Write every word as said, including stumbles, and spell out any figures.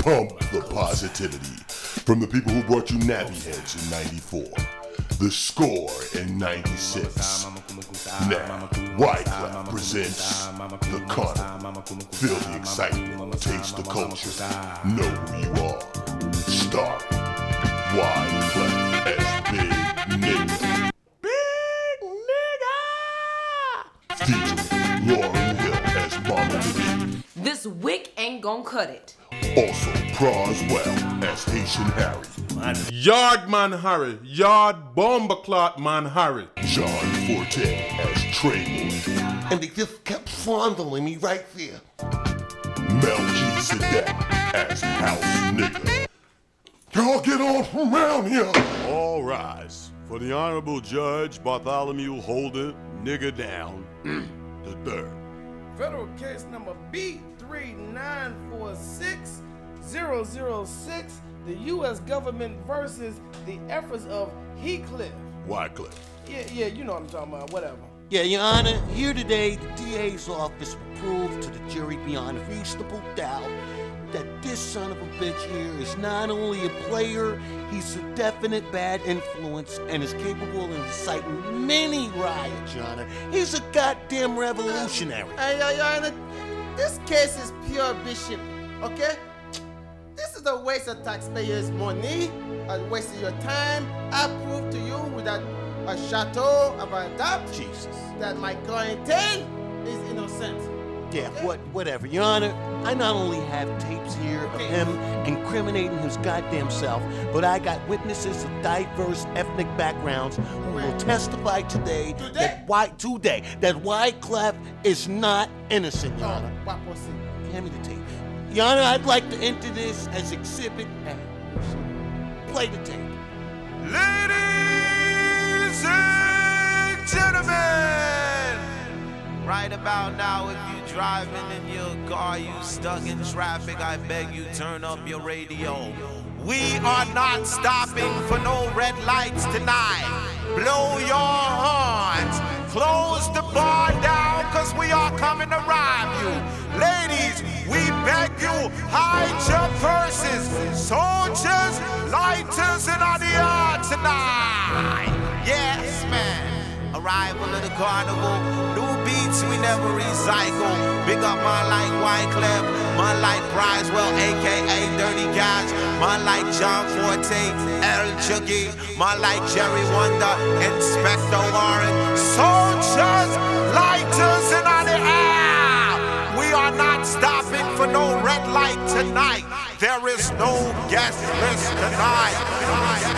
Pump the positivity from the people who brought you Nappy Heads in ninety-four, The Score in ninety-six. Now, Wyclef presents The Carnival. Feel the excitement, taste the culture, know who you are. Starring Wyclef as Big Nigga. Big Nigga! Featuring Lauryn Hill as Mama Denise. This wick ain't gon' cut it. Also, Croswell as Haitian Harry. Yard Man Harry, Yard Bombaclot Man Harry. John Forte as Trayboy. And they just kept fondling me right there. Melchizedek as House Nigga. Y'all get on from around here. All rise for the Honorable Judge Bartholomew Holder, Nigga Down, the third. Federal case number B three nine four six zero zero six, the U S government versus the efforts of Heathcliff. Wyclef. Yeah, yeah, you know what I'm talking about, whatever. Yeah, Your Honor, here today, the D A's office will prove to the jury beyond reasonable doubt that this son of a bitch here is not only a player, he's a definite bad influence and is capable of inciting many riots, Your Honor. He's a goddamn revolutionary. Hey, Your Honor, this case is pure Bishop, okay? This is a waste of taxpayers' money, a waste of your time. I prove to you without a chateau of a doubt Jesus. that my clientele is innocent. Yeah, Okay? what, whatever. Your Honor, I not only have tapes here of him incriminating his goddamn self, but I got witnesses of diverse ethnic backgrounds who will testify today, Today? that why today that Wyclef is not innocent, Your Oh, Honor. what was it? Hand me the tape. Your Honor, I'd like to enter this as Exhibit A. Play the tape. Ladies and gentlemen, right about now, if you driving in your car, you stuck in traffic, I beg you turn up your radio. We are not stopping for no red lights tonight. Blow your horns, close the bar down, cause we are coming to rob you. Ladies, we beg you, hide your purses. Soldiers, lighters, and on the yard tonight. Yes, man. Arrival of the carnival, new beats we never recycle. Big up man like Wyclef, man like Bricewell, aka Dirty Cash, man like John Forte, El Chuggy, man like Jerry Wonder, Inspector Warren. Soldiers, lighters, and on the air. We are not stopping for no red light tonight. There is no guest list tonight.